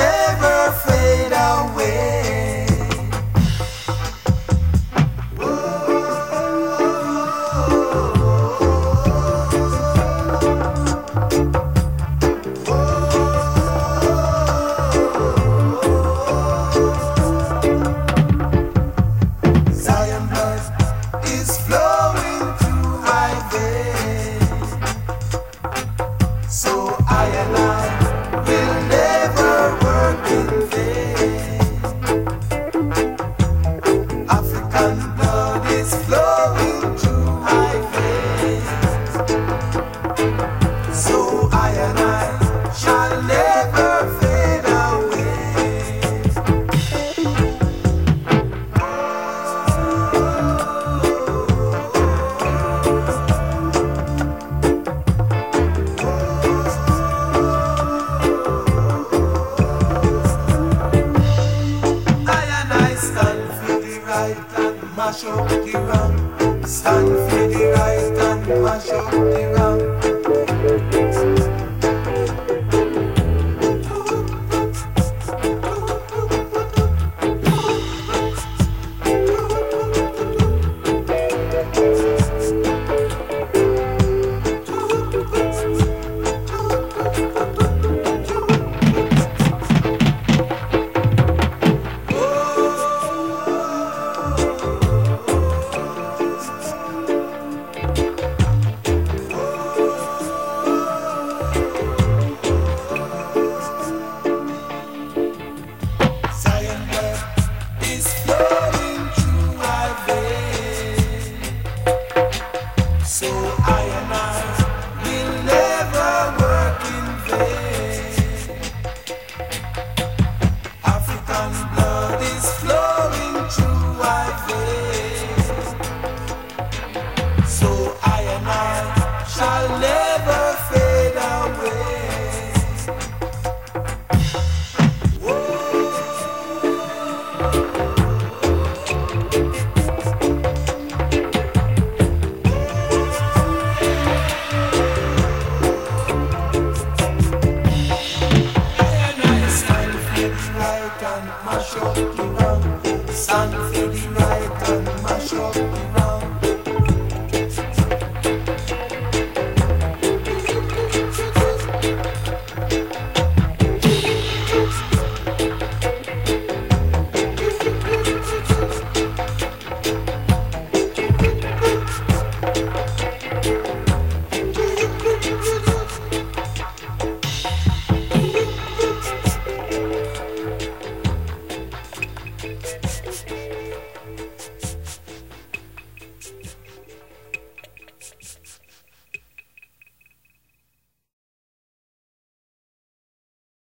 never fade away. Zion blood is flowing through my veins, so I and I will never work in vain. African blood is flowing through my veins, so I and I shall never fade away. I and I stand for the right and mash up the wrong. Stand for the right and mash up the wrong. Zion blood is flowing through my veins, so I and I will never work in vain. African blood is flowing through my veins, so I and I shall never fade away. Stand for the right and mash up the wrong.